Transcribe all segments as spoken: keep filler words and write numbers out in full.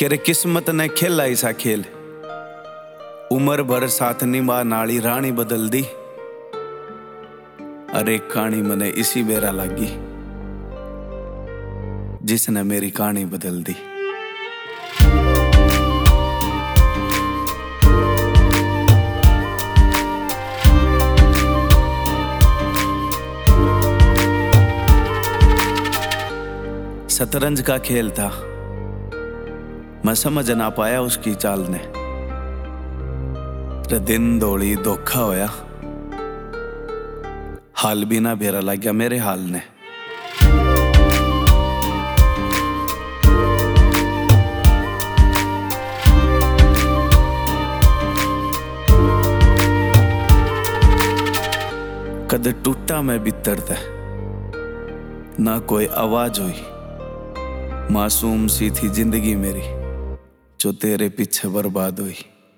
केरे किस्मत ने खेला ऐसा खेल, उम्र भर साथ निभा नाली रानी बदल दी। अरे कहानी मने इसी बेरा लगी जिसने मेरी कहानी बदल दी। शतरंज का खेल था, मैं समझ ना पाया उसकी चाल ने। रे दिन दौड़ी धोखा होया, हाल भी ना बेरा लग गया मेरे हाल ने। कद टूटा मैं बितर था, ना कोई आवाज हुई। मासूम सी थी जिंदगी मेरी जो तेरे पीछे बर्बाद हुई।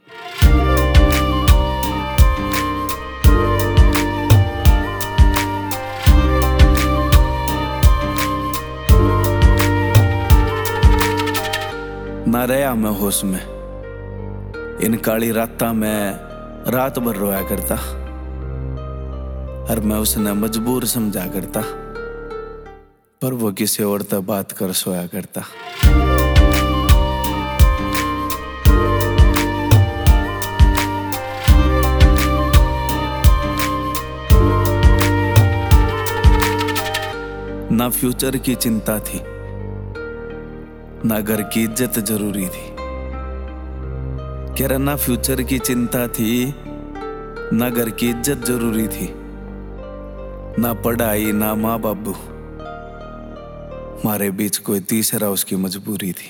ना रहा मैं होश में, इन काली राता में रात भर रोया करता, और मैं उसने मजबूर समझा करता, पर वो किसी और तक बात कर सोया करता। ना फ्यूचर की चिंता थी, ना घर की इज्जत जरूरी थी। कह रहा ना फ्यूचर की चिंता थी, ना घर की इज्जत जरूरी थी, ना पढ़ाई ना माँ बाबू, हमारे बीच कोई तीसरा उसकी मजबूरी थी।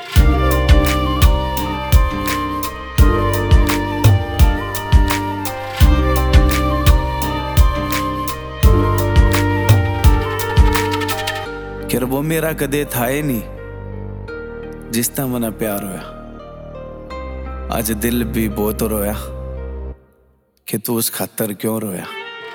क्या वो मेरा कदे था ही नहीं जिसता मना प्यार होया। आज दिल भी बहुत रोया कि तू उस खातर क्यों रोया।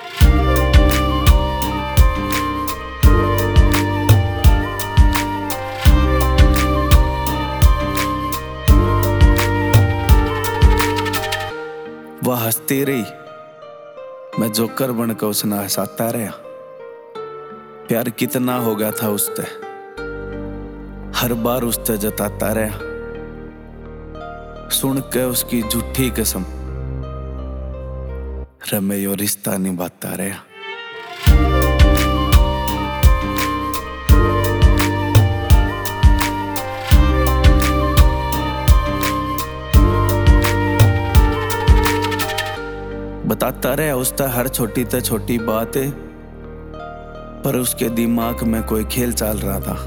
वह हंसती रही, मैं जोकर बनकर उसने हंसाता रहा। प्यार कितना हो गया था उससे, हर बार उससे जताता रहा। सुन के उसकी झूठी कसम, रे मैं यो रिश्ता निभाता रहा। बताता रहा उसका हर छोटी से छोटी बात है, पर उसके दिमाग में कोई खेल चल रहा था।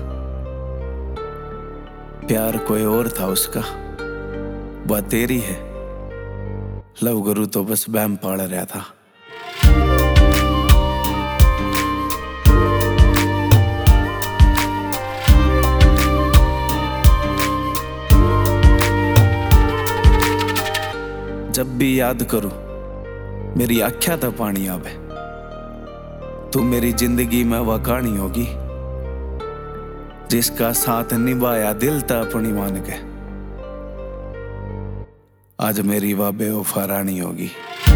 प्यार कोई और था उसका, वह तेरी है। लव गुरु तो बस बहम पाड़ रहा था। जब भी याद करूं मेरी आँखें तो पानी आवे। तू मेरी जिंदगी में वह कहानी होगी जिसका साथ निभाया दिल था अपनी मान के। आज मेरी वह बेवफा रानी होगी।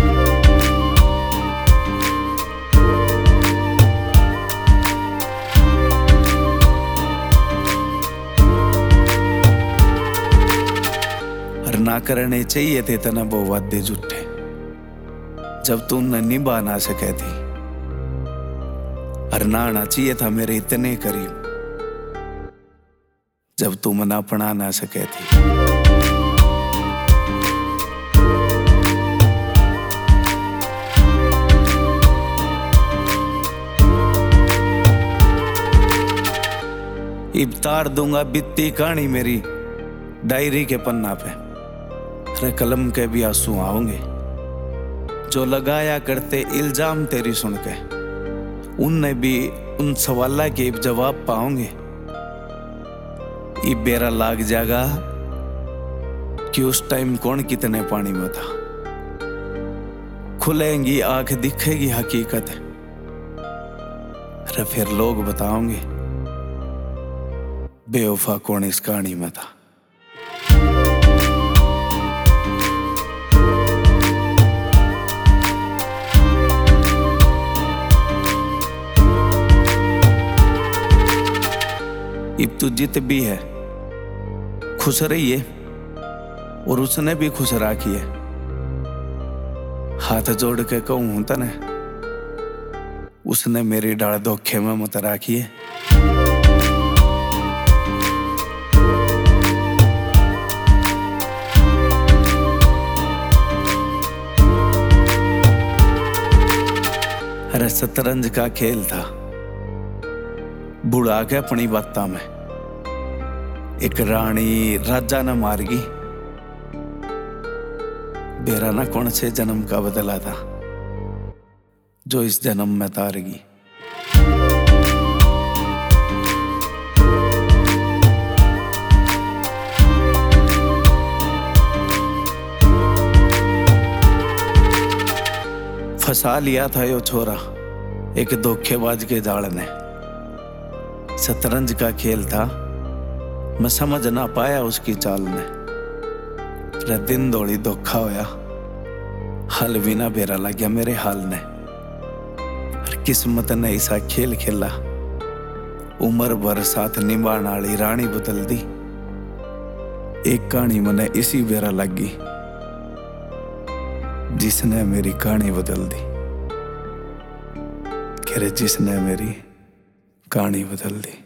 और ना करने चाहिए थे तना वो वादे झूठे जब तू न निभा ना सके थी, और ना आना चाहिए था मेरे इतने करीब जब तू मना अपना ना सके थी। इब तार दूंगा बीती कहानी मेरी डायरी के पन्ना पे, रे कलम के भी आंसू आऊंगे। जो लगाया करते इल्जाम तेरी सुन के, उनने भी उन सवालों के जवाब पाओगे। ये बेरा लाग जाएगा कि उस टाइम कौन कितने पानी में था। खुलेंगी आंख, दिखेगी हकीकत, रे फिर लोग बताओगे बेवफा कौन इस कहानी में था। जित भी है खुश रही है और उसने भी खुश राखी है। हाथ जोड़ के कहूं तने उसने मेरी डाल धोखे में मत राखी है। अरे शतरंज का खेल था, बुढ़ा के अपनी बाता में एक रानी राजा न मार गई। बेरा ना कौन से जन्म का बदला था जो इस जन्म में तार गई। फंसा लिया था यो छोरा एक धोखेबाज के जाल ने। शतरंज का खेल था, मैं समझ ना पाया उसकी चाल ने। रे दिन दौड़ी धोखा होया, हल भी ना बेरा लग गया मेरे हाल ने। किस्मत ने ऐसा खेल खेला, उम्र भर साथ निभाने वाली रानी बदल दी। एक कहानी मने इसी बेरा लगी जिसने मेरी कहानी बदल दी। कह रहे जिसने मेरी कहानी बदल दी।